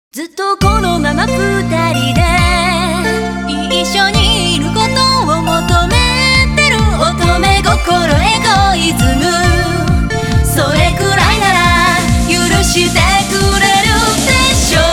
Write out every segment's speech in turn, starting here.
ずっとこのまま二人で一緒にいることを求めてる乙女心エゴイズム、それくらいなら許してくれるでしょ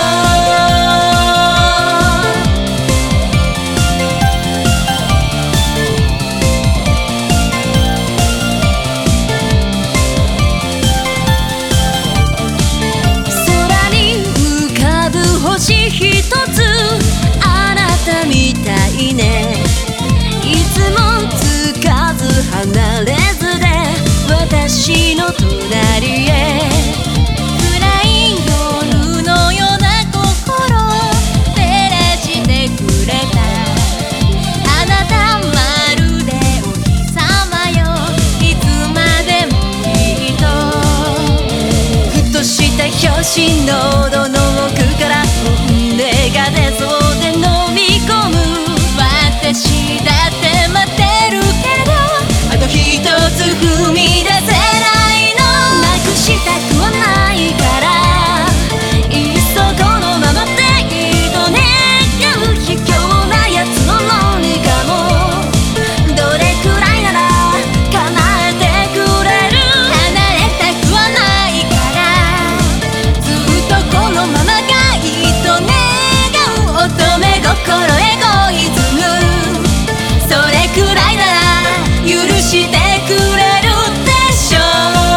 空に浮かぶ星一つあなたみたいね、いつもつかず離れずで私の隣へ、暗い夜のような心照らしてくれたあなた、まるでお日様よ、いつまでもきっとふとした拍子のどの奥から本音が出そうで飲み込む、私だって待ってるけれどあと一つ踏み出せないの、なくしたくはないからいっそこのままでいいと願う、卑怯なやつの何かもどれくらいなら叶えてくれる、離れたくはないからずっとこのままがいいと願う、乙女心エゴイズム、それくらいなら許してくれるでしょ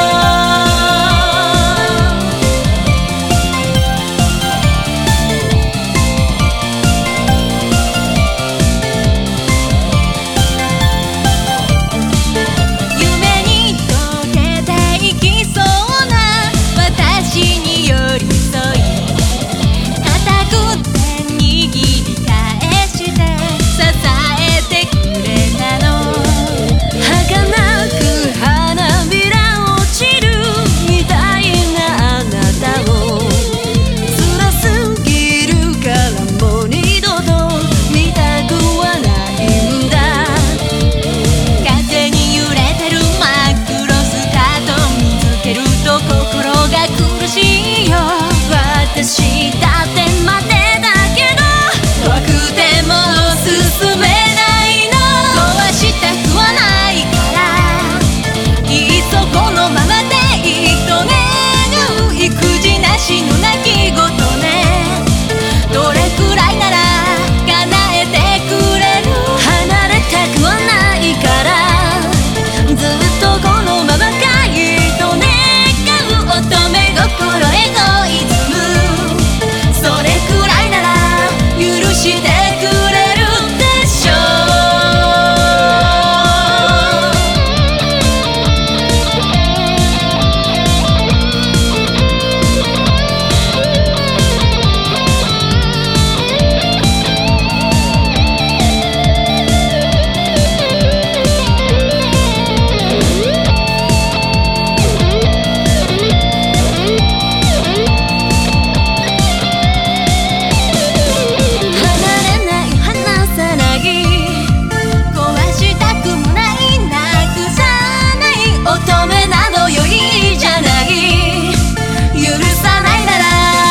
夢に溶けていきそうな私に寄り添い、固く手握り返して支えてくれたの、儚く花びら落ちるみたいなあなたを辛すぎるからもう二度と見たくはないんだ、風に揺れてる真っ黒スカート見つけると心が苦しいよ、私だって待ってたけど怖くてもう進めないの、壊したくはないからいっそこのままでいいと願う、育児なしの泣き言ね、どれくらいなら叶えてくれる、離れたくはないからずっとこのままがいいと願う、乙女心エゴイズム、それくらいなら許してくれるでしょ離れない、離さない、壊したくもない、なくさない、乙女などよいじゃない、許さないなら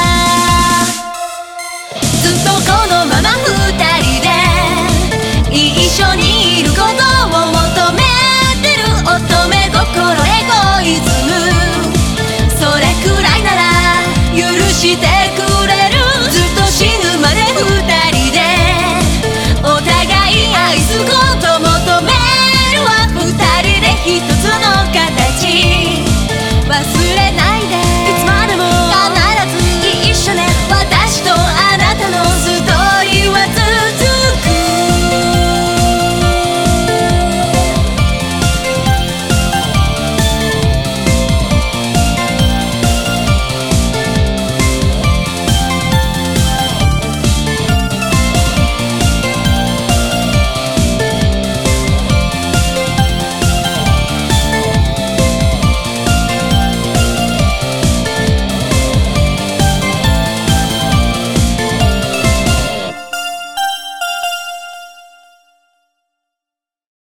ずっとこのまま二人で一緒にいることを求めてる乙女心エゴイズム、